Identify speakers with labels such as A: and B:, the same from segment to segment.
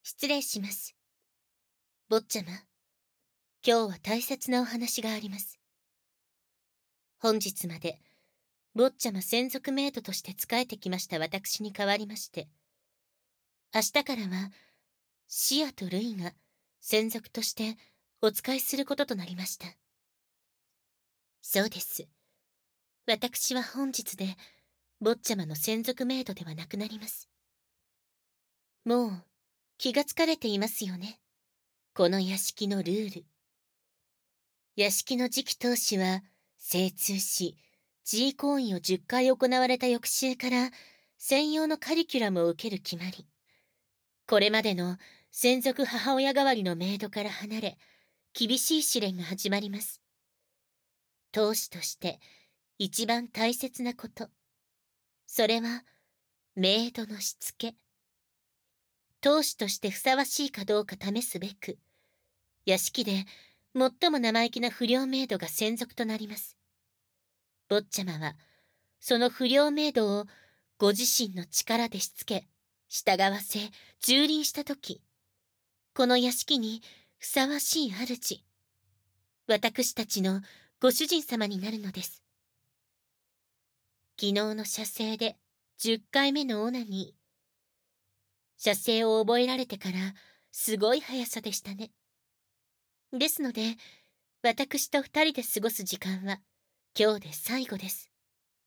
A: 失礼します。坊ちゃま、今日は大切なお話があります。本日まで、坊ちゃま専属メイドとして仕えてきました私に代わりまして、明日からは、シアとルイが専属としてお仕えすることとなりました。そうです。私は本日で、坊ちゃまの専属メイドではなくなります。もう、気がつかれていますよね。この屋敷のルール。屋敷の次期当主は、精通し、G 行為を10回行われた翌週から、専用のカリキュラムを受ける決まり。これまでの専属母親代わりのメイドから離れ、厳しい試練が始まります。当主として一番大切なこと。それは、メイドのしつけ。当主としてふさわしいかどうか試すべく、屋敷で最も生意気な不良メイドが専属となります。坊ちゃまは、その不良メイドをご自身の力でしつけ、従わせ、蹂躙したとき、この屋敷にふさわしい主、私たちのご主人様になるのです。昨日の射精で10回目のオナニー。射精を覚えられてからすごい速さでしたね。ですので、私と2人で過ごす時間は今日で最後です。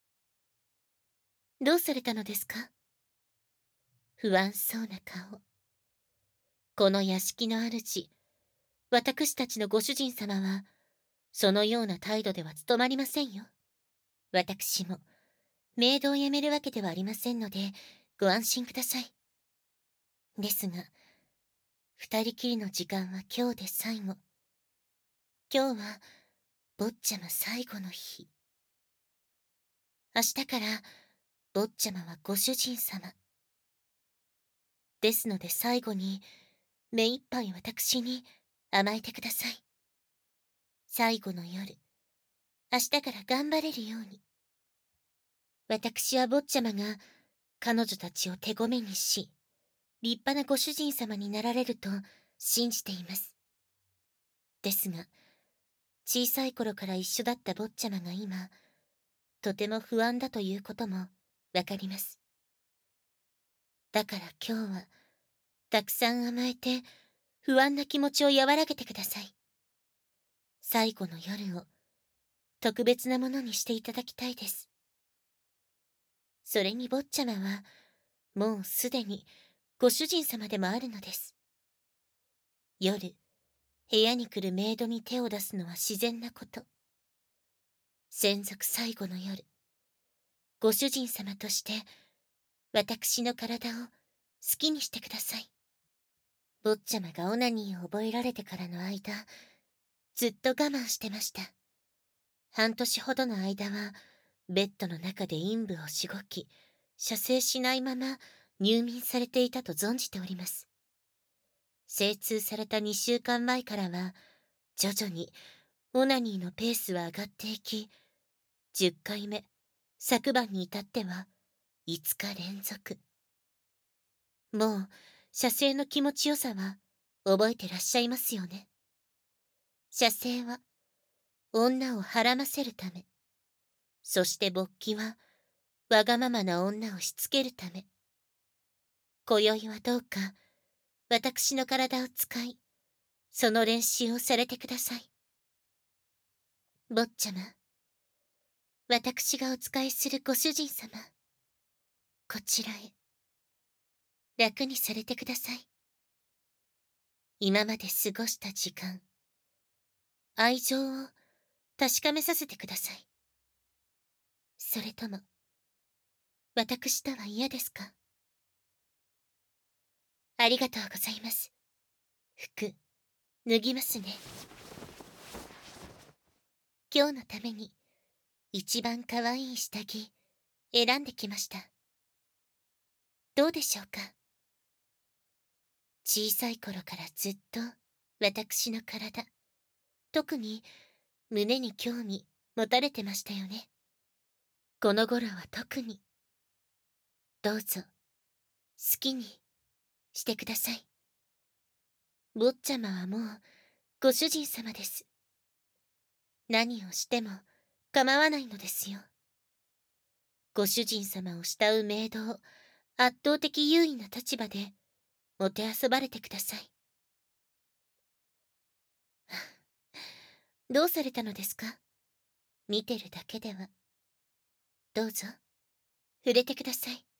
A: どうされたのですか？不安そうな顔。この屋敷の主、私たちのご主人様は、そのような態度では務まりませんよ。私も、メイドを辞めるわけではありませんので、ご安心ください。ですが、二人きりの時間は今日で最後。今日は、坊ちゃま最後の日。明日から、坊ちゃまはご主人様。ですので最後に、目いっぱい私に甘えてください。最後の夜、明日から頑張れるように。私は坊ちゃまが彼女たちを手ごめにし、立派なご主人様になられると信じています。ですが、小さい頃から一緒だった坊ちゃまが今、とても不安だということもわかります。だから今日は、たくさん甘えて、不安な気持ちを和らげてください。最後の夜を、特別なものにしていただきたいです。それに坊ちゃまは、もうすでにご主人様でもあるのです。夜、部屋に来るメイドに手を出すのは自然なこと。専属最後の夜、ご主人様として、私の体を好きにしてください。坊ちゃまがオナニーを覚えられてからの間、ずっと我慢してました。半年ほどの間は、ベッドの中で陰部をしごき、射精しないまま入眠されていたと存じております。精通された2週間前からは、徐々にオナニーのペースは上がっていき、10回目、昨晩に至っては5日連続。もう、射精の気持ちよさは覚えてらっしゃいますよね。射精は、女をはらませるため。そして勃起は、わがままな女をしつけるため。今宵はどうか、私の体を使い、その練習をされてください。坊ちゃま、私がお仕えするご主人様、こちらへ。楽にされてください。今まで過ごした時間、愛情を確かめさせてください。それとも、私とは嫌ですか？ありがとうございます。服、脱ぎますね。今日のために、一番可愛い下着、選んできました。どうでしょうか？小さい頃からずっと、私の体、特に胸に興味持たれてましたよね。この頃は特に。どうぞ、好きにしてください。 坊ちゃまはもうご主人様です。何をしても構わないのですよ。ご主人様を慕うメイドを圧倒的優位な立場でもてあそばれてください。どうされたのですか？見てるだけでは。どうぞ、触れてください。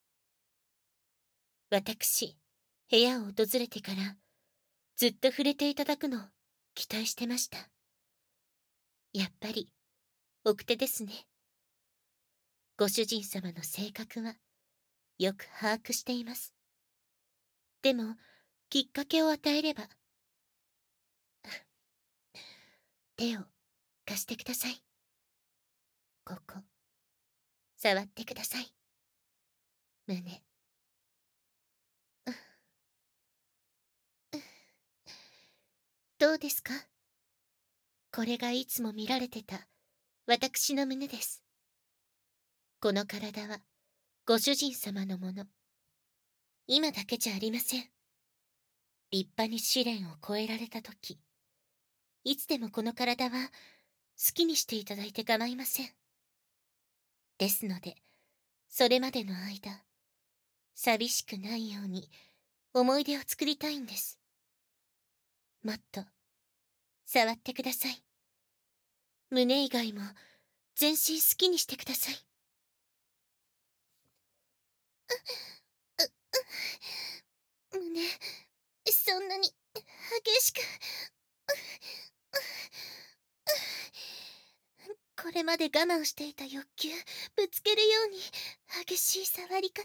A: 私、部屋を訪れてからずっと触れていただくの期待してました。やっぱり奥手ですね。ご主人様の性格はよく把握しています。でも、きっかけを与えれば。手を貸してください。ここ、触ってください。胸。どうですか？これがいつも見られてた私の胸です。この体はご主人様のもの。今だけじゃありません。立派に試練を超えられたとき、いつでもこの体は好きにしていただいて構いません。ですので、それまでの間、寂しくないように思い出を作りたいんです。もっと、触ってください。胸以外も全身好きにしてください。胸、そんなに激しく。これまで我慢していた欲求ぶつけるように激しい触り方。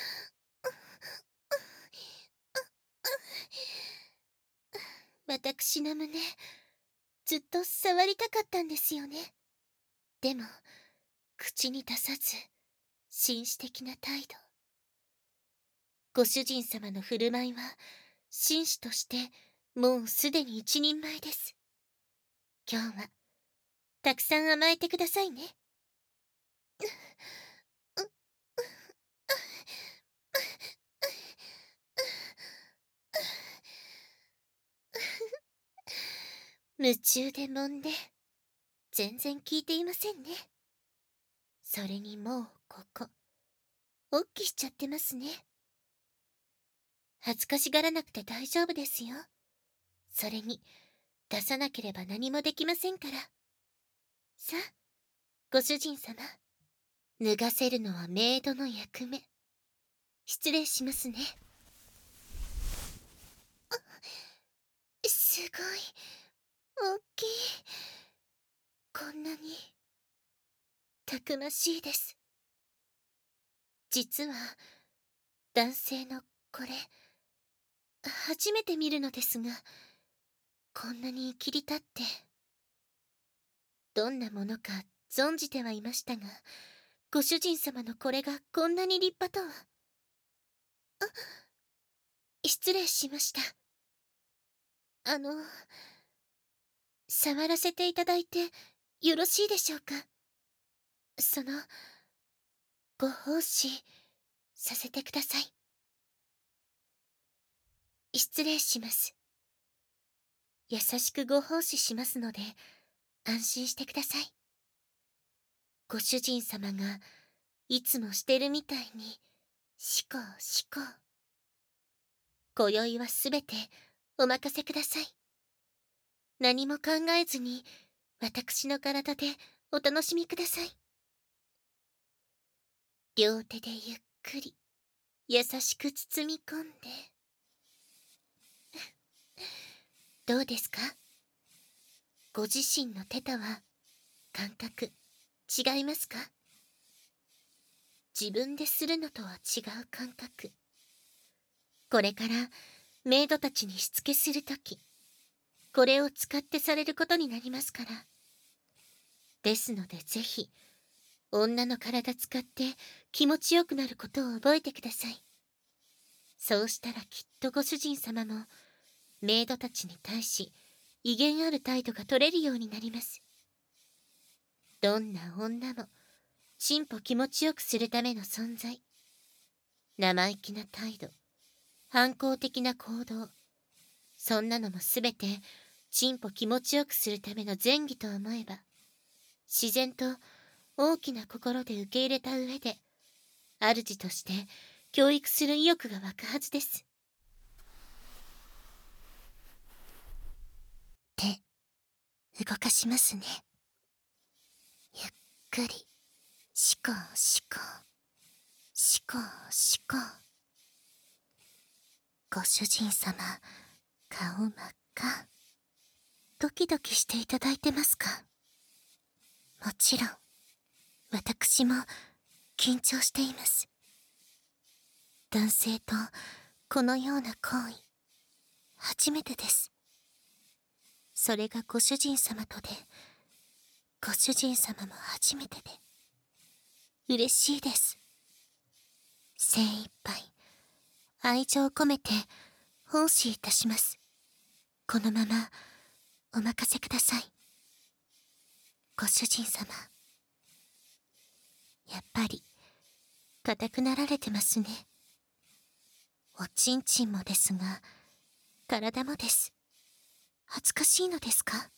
A: 私の胸ずっと触りたかったんですよね。でも口に出さず紳士的な態度。ご主人様の振る舞いは紳士としてもうすでに一人前です。今日はたくさん甘えてくださいね。夢中で揉んで全然効いていませんね。それにもうここおっきしちゃってますね。恥ずかしがらなくて大丈夫ですよ。それに出さなければ何もできませんから。さあ、ご主人様、脱がせるのはメイドの役目。失礼しますね。すごい大きい。こんなにたくましいです。実は男性のこれ初めて見るのですが、こんなに切り立ってどんなものか存じてはいましたが、ご主人様のこれがこんなに立派とは。失礼しました。触らせていただいてよろしいでしょうか？そのご奉仕させてください。失礼します。優しくご奉仕しますので安心してください。ご主人様がいつもしてるみたいにしこしこ。今宵はすべてお任せください。何も考えずに私の体でお楽しみください。両手でゆっくり優しく包み込んで。どうですか？ご自身の手とは感覚違いますか？自分でするのとは違う感覚。これからメイドたちにしつけするとき、これを使ってされることになりますから。ですのでぜひ女の体使って気持ちよくなることを覚えてください。そうしたらきっとご主人様もメイドたちに対し威厳ある態度が取れるようになります。どんな女も進歩気持ちよくするための存在。生意気な態度、反抗的な行動、 そんなのもすべて、チンポ気持ちよくするための前儀と思えば、自然と大きな心で受け入れた上で、主として教育する意欲が湧くはずです。手、動かしますね。ゆっくり、しこしこ、しこしこ。ご主人様、顔真っ赤。ドキドキしていただいてますか？もちろん、私も緊張しています。男性とこのような行為、初めてです。それがご主人様とで、ご主人様も初めてで、嬉しいです。精一杯、愛情を込めて奉仕いたします。このまま、お任せください。ご主人様。やっぱり、硬くなられてますね。おちんちんもですが、体もです。恥ずかしいのですか？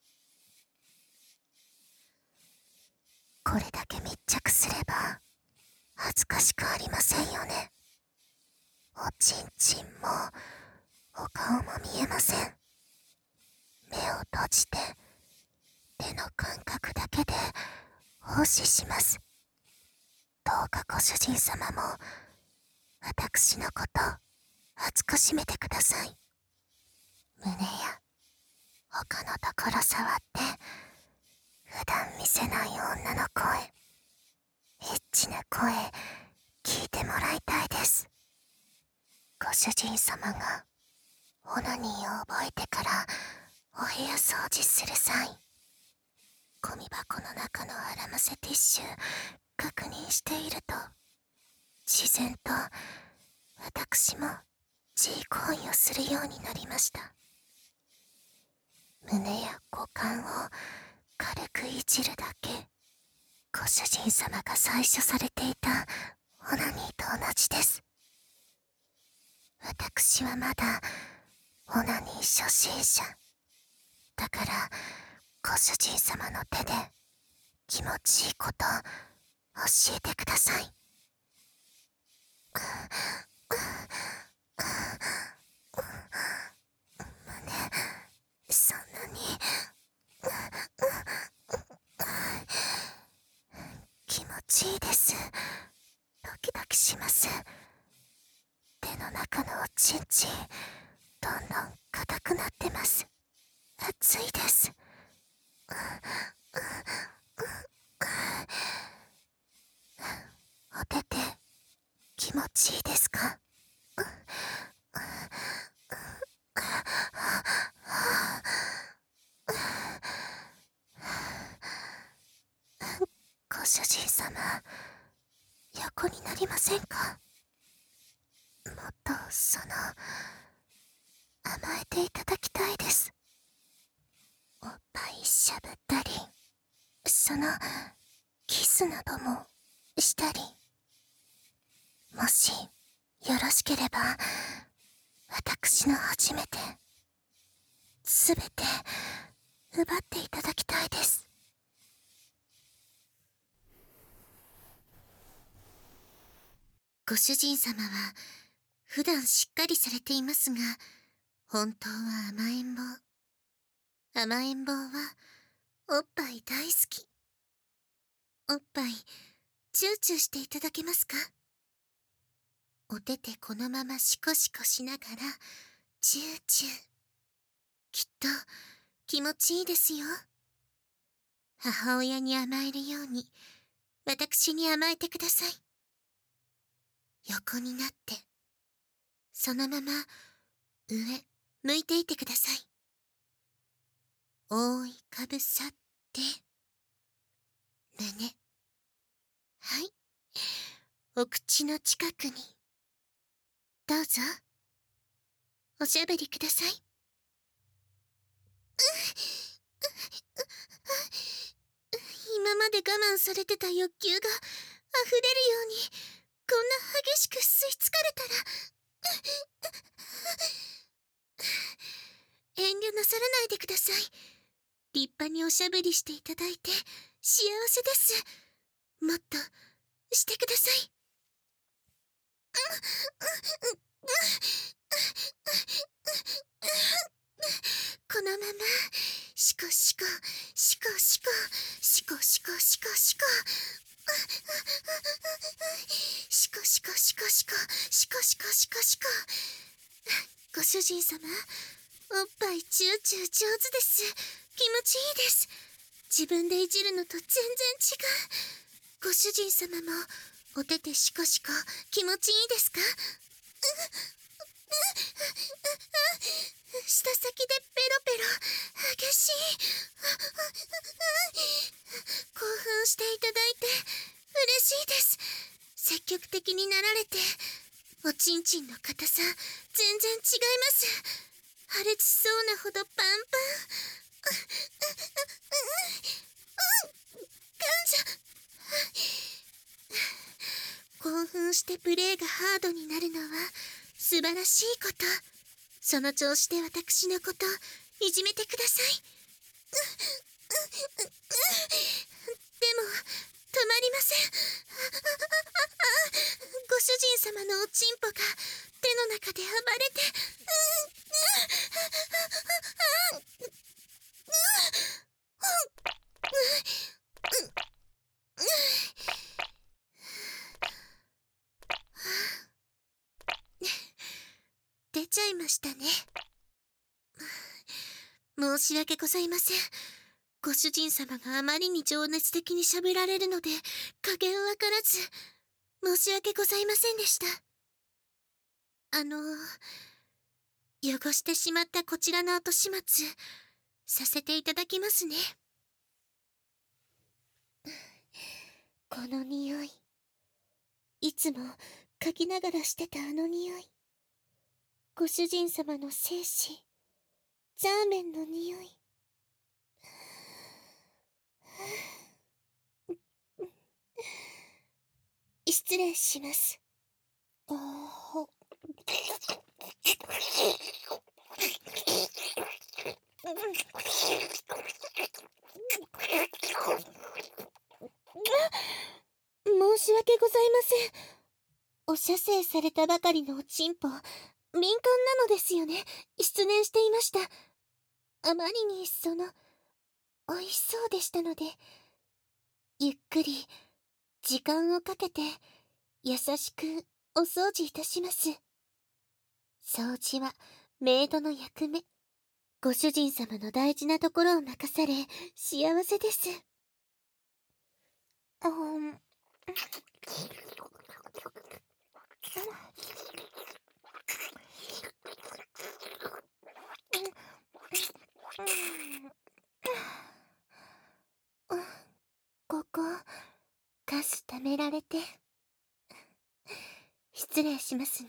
A: これだけ密着すれば、恥ずかしくありませんよね。おちんちんも、お顔も見えません。目を閉じて、手の感覚だけで、奉仕します。どうかご主人様も、私のこと、厚く締めてください。胸や、他のところ触って、普段見せない女の声、エッチな声、聞いてもらいたいです。ご主人様が、オナニーを覚えてから、お部屋掃除する際、ゴミ箱の中の荒ませティッシュ、確認していると、自然と、私も、G 行為をするようになりました。胸や股間を軽くいじるだけ、ご主人様が最初されていたオナニーと同じです。私はまだオナニー初心者。だから、ご主人様の手で気持ちいいこと教えてください。そんなに気持ちいいです。ドキドキします。手の中のおちんちん、どんどん硬くなってます。熱いです。お手手、気持ちいいですか？ご主人様、横になりませんか？もっと甘えていただきたいです。おっぱいしゃぶったり、キスなどもしたり。もし、よろしければ、私の初めて、すべて、奪っていただきたいです。ご主人様は、普段しっかりされていますが、本当は甘えん坊。甘えん坊は、おっぱい大好き。おっぱい、チューチューしていただけますか？お手手このままシコシコしながら、チューチュー。きっと、気持ちいいですよ。母親に甘えるように、私に甘えてください。横になって、そのまま、上、向いていてください。覆いかぶさって、胸。はい。お口の近くに。どうぞ。おしゃべりください。今まで我慢されてた欲求が溢れるように、こんな激しく吸い付かれたら、 さらないでください。立派におしゃべりしていただいて幸せです。もっとしてください。このままシコシコシコシコシコシコシコシコシコシコシコシコシコシコシコシコ。ご主人様、おっぱいチューチュー上手です。気持ちいいです。自分でいじるのと全然違う。ご主人様もお手手シコシコ気持ちいいですか？舌先でペロペロ激しい。興奮していただいて嬉しいです。積極的になられておちんちんの硬さ全然違います。破裂しそうなほどパンパン。感謝。興奮してプレーがハードになるのは素晴らしいこと。その調子で私のこといじめてください。でも止まりません。ご主人様のおちんぽが手の中で暴れて、出ちゃいましたね。申し訳ございません。ご主人様があまりに情熱的に喋られるので加減わからず申し訳ございませんでした。汚してしまったこちらの後始末させていただきますね。この匂い、いつも嗅ぎながらしてたあの匂い、ご主人様の精子、ザーメンの匂い。失礼します。申し訳ございません。お射精されたばかりのおちんぽ、敏感なのですよね。失念していました。あまりに美味しそうでしたので、ゆっくり時間をかけて優しくお掃除いたします。掃除はメイドの役目。ご主人様の大事なところを任され幸せです。ここガス溜められて失礼しますね。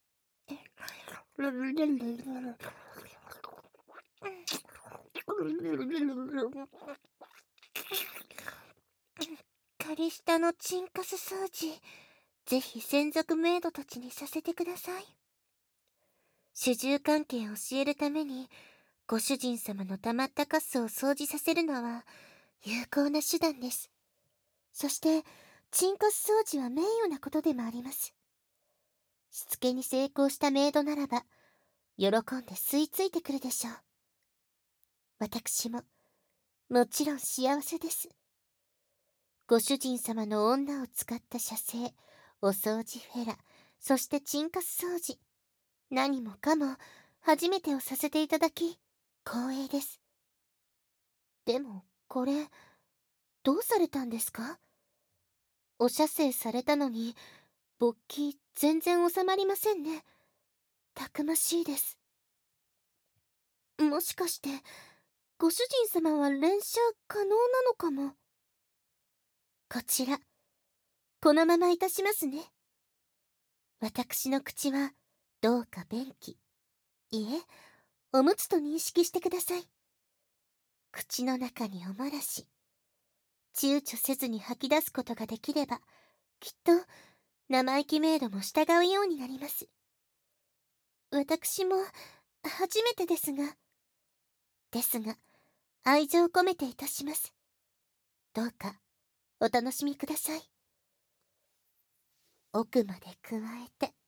A: 仮下のチンカス掃除、ぜひ専属メイドたちにさせてください。主従関係を教えるためにご主人様の溜まったカスを掃除させるのは有効な手段です。そしてチンカス掃除は名誉なことでもあります。しつけに成功したメイドならば喜んで吸い付いてくるでしょう。私ももちろん幸せです。ご主人様の女を使った射精、お掃除フェラ、そしてチンカス掃除、何もかも初めてをさせていただき光栄です。でもこれどうされたんですか？お射精されたのに勃起全然収まりませんね。たくましいです。もしかしてご主人様は連射可能なのかも。こちらこのままいたしますね。私の口はどうか便器、いえおむつと認識してください。口の中におもらし、躊躇せずに吐き出すことができればきっと生意気メイドも従うようになります。私も初めてですが。 ですが、愛情込めていたします。どうか、お楽しみください。奥まで加えて、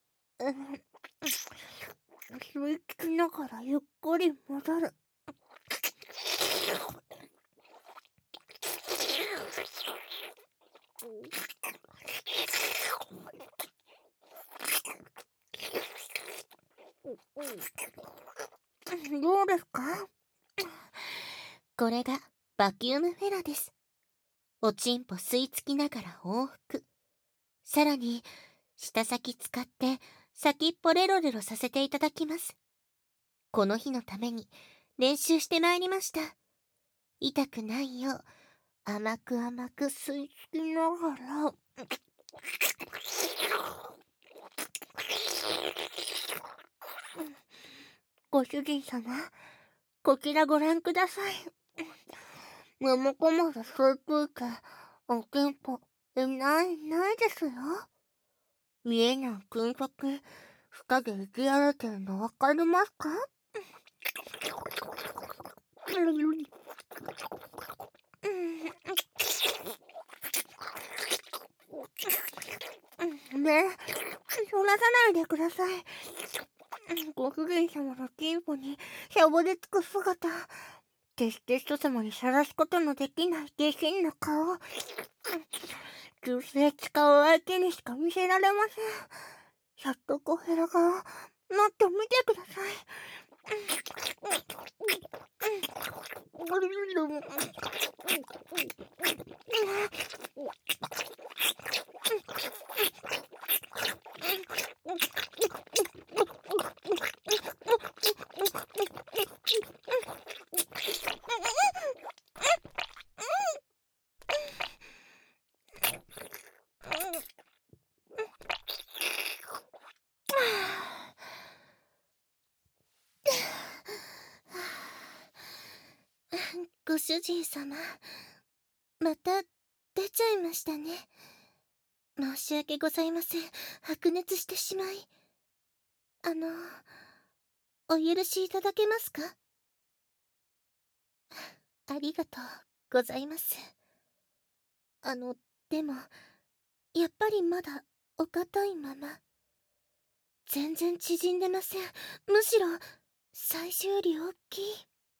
A: 吸い付きながらゆっくり戻る。どうですか？これがバキュームフェラです。おちんぽ吸い付きながら往復。さらに、舌先使って先っぽレロレロさせていただきます。この日のために練習してまいりました。痛くないよう、甘く甘く吸い付きながら。ご主人様、こちらご覧ください。眠くまで吸い付いて、おちんぽ、ないですよ。見えない金先、舌でいじられてるのわかりますか？ねえ、そらさないでください。ご主人様のチンポにしゃぶりつく姿、決して人様にさらすことのできない下品な顔、旧世使う相手にしか見せられません。さっと小ヘラ顔、もっと見てください。ご主人様、また出ちゃいましたね。申し訳ございません。白熱してしまい。お許しいただけますか？ありがとうございます。でも、やっぱりまだお堅いまま。全然縮んでません。むしろ、最初より大きい。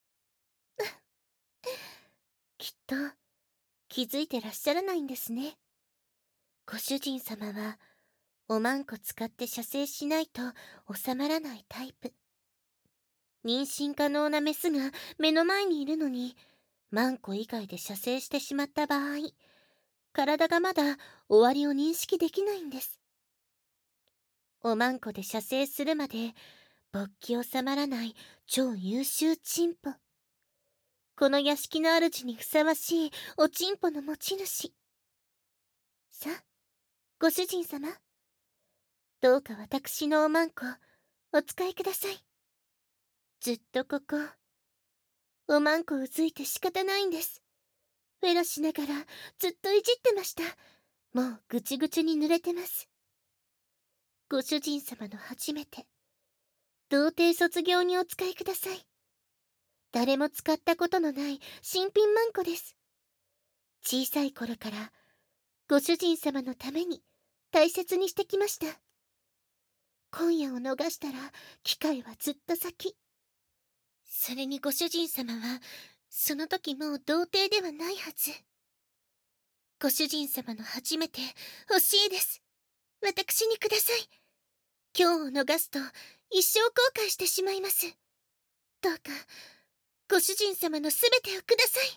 A: きっと、気づいてらっしゃらないんですね。ご主人様は、おまんこ使って射精しないと収まらないタイプ。妊娠可能なメスが目の前にいるのに、マンコ以外で射精してしまった場合、体がまだ終わりを認識できないんです。おまんこで射精するまで、勃起収まらない超優秀チンポ。この屋敷の主にふさわしいおチンポの持ち主。さあ、ご主人様。どうか私のおまんこ、お使いください。ずっとここ、おまんこうずいて仕方ないんです。フェラしながらずっといじってました。もうぐちぐちに濡れてます。ご主人様の初めて、童貞卒業にお使いください。誰も使ったことのない新品まんこです。小さい頃から、ご主人様のために大切にしてきました。今夜を逃したら、機会はずっと先。それにご主人様は、その時もう童貞ではないはず。ご主人様の初めて欲しいです。私にください。今日を逃すと一生後悔してしまいます。どうか、ご主人様のすべてをください。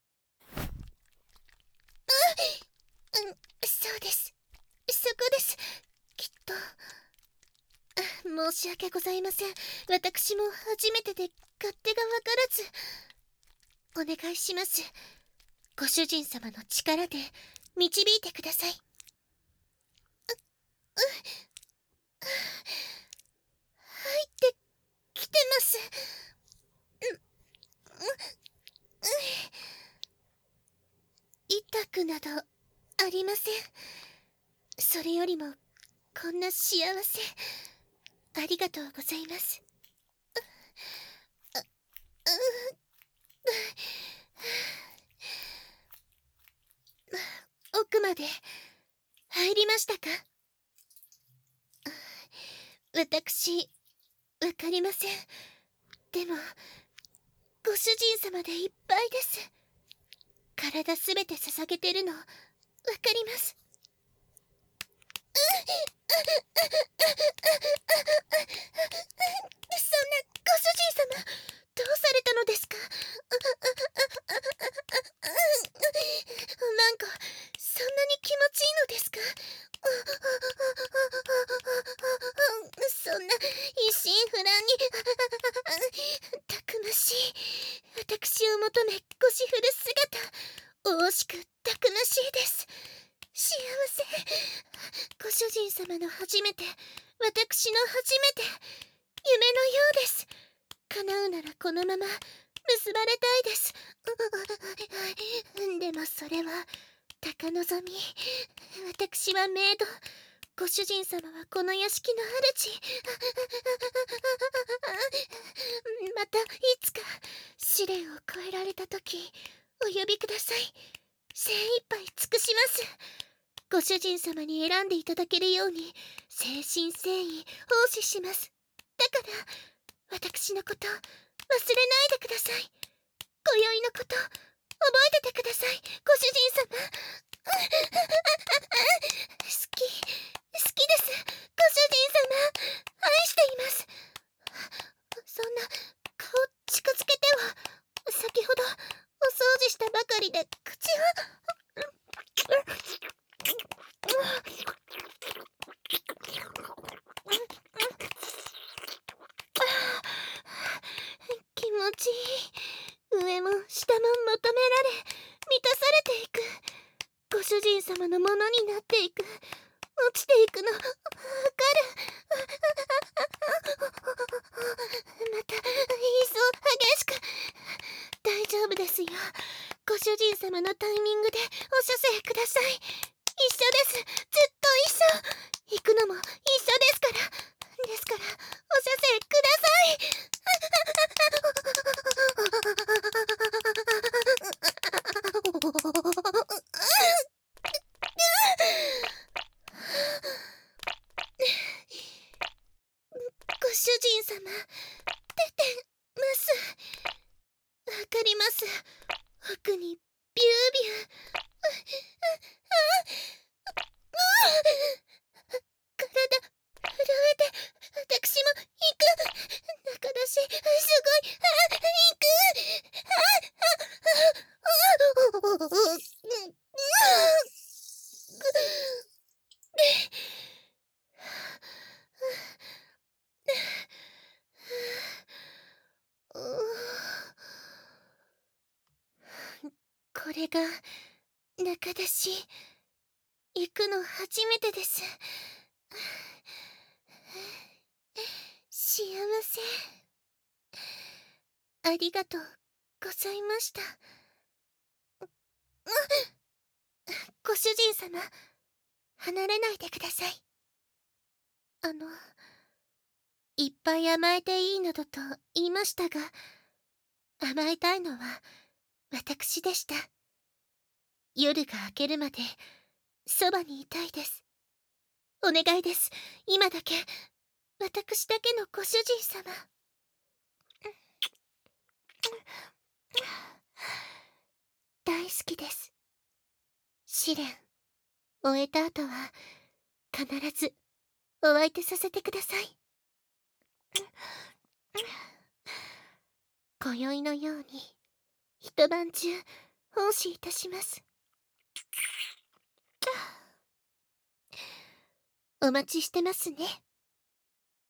A: そうです。そこです。きっと。申し訳ございません。私も初めてで勝手がわからず。お願いします。ご主人様の力で導いてください。入ってきてます。痛くなどありません。それよりもこんな幸せ、ありがとうございます。 したか？私、わかりません。でも、ご主人様でいっぱいです。体すべて捧げてるの、わかります。そんな、ご主人様、どうされたのですか？なんか、そんなに気持ちいいのですか？そんな、一心不乱に、たくましい。私を求め、腰振る姿、惜しくたくましいです。幸せ。ご主人様の初めて、私の初めて、夢のようです。叶うならこのまま結ばれたいです。でもそれは高望み。私はメイド。ご主人様はこの屋敷の主。またいつか試練を越えられた時お呼びください。精一杯尽くします。ご主人様に選んでいただけるように誠心誠意奉仕します。だから私のこと忘れないでください。今宵のこと覚えててください、ご主人様。好きです、ご主人様。愛しています。そんな顔近づけては、先ほどお掃除したばかりで口気持ちいい。上も下も求められ満たされていく。ご主人様のものになっていく。落ちていくのわかる。また言いそう激しく。大丈夫ですよ。ご主人様のタイミングでお射精ください。一緒です。ずっと一緒。行くのも一緒ですから。ですからお射精ください。ご主人様、出てます。わかります。奥にビュービュー。体震えて、私も行く。中出し、すごい、行く。これが中出し。行くの初めてです。幸せ。ありがとうございました。ご主人様、離れないでください。いっぱい甘えていいなどと言いましたが、甘えたいのは私でした。夜が明けるまでそばにいたいです。お願いです。今だけ、私だけのご主人様。大好きです。試練終えた後は必ずお相手させてください。今宵のように一晩中奉仕いたします。お待ちしてますね。